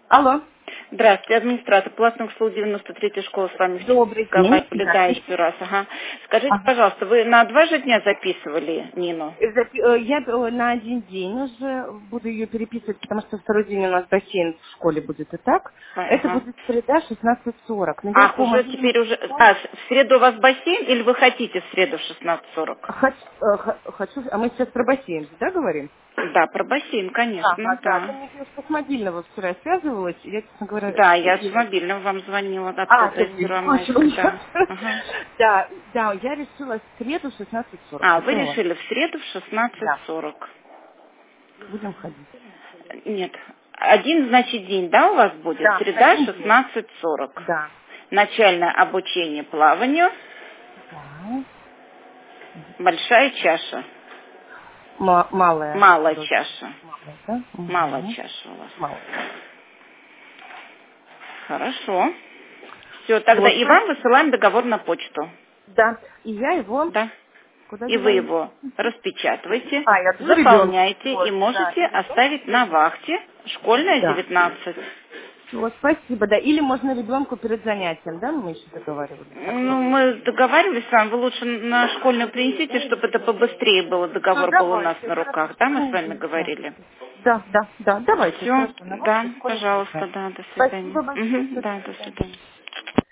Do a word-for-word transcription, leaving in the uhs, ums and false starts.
Алло. Здравствуйте, администратор платных услуг девяносто третьей школы с вами Добрый день. да, еще раз. Ага. Скажите, Ага. пожалуйста, вы на два же дня записывали Нину? Э, запи- э, Я э, на один день уже буду ее переписывать, потому что второй день у нас бассейн в школе будет и так. Это Ага. будет среда шестнадцать сорок. Ах, Наверху уже мобильный теперь уже... телефон. А, в среду у вас бассейн или вы хотите в среду в шестнадцать сорок? Хоч- э, х- Хочу, а мы сейчас про бассейн, да, говорим? Да, про бассейн, Ага, конечно, да. Там да. мне девушка с мобильного вчера связывалась, и я, честно говоря, Да, я с ее... мобильным вам звонила А, оттуда, из точно, слушала. Первомайска, да. Ага. Да, да, я решила в среду шестнадцать сорок. А, вы Почему? решили в среду в шестнадцать Да, сорок. будем ходить. Нет. Один, значит, день, да, у вас будет? Да, Среда один день. шестнадцать сорок. Да. Начальное обучение плаванию. Да. Большая чаша. Ма- малая Малая вроде. чаша. Малая, да? Малая Угу. чаша у вас. Малая. Хорошо. Все, тогда Все, и вам спасибо. высылаем договор на почту. Да. И я его Да. куда И вы деваю? его распечатываете, А, я отдаю ребенку. заполняете и Вот, да. можете И ребенку оставить на перед занятием. вахте. Школьная Да. девятнадцать. Все, спасибо, да. Или можно ребенку перед занятием, да? Мы еще договаривались. Как Ну, лучше? мы договаривались с вами, вы лучше на школьную принесите, чтобы это побыстрее было, Все, договор был у нас давайте. на Хорошо, руках. в Да, мы с течение вами дня. Да. говорили? Да, да, да. Давайте, Все, хорошо. На да, вашей школе пожалуйста, приезжаем. да, до свидания. Спасибо большое. Мгм, Всё, до да, до свидания. свидания.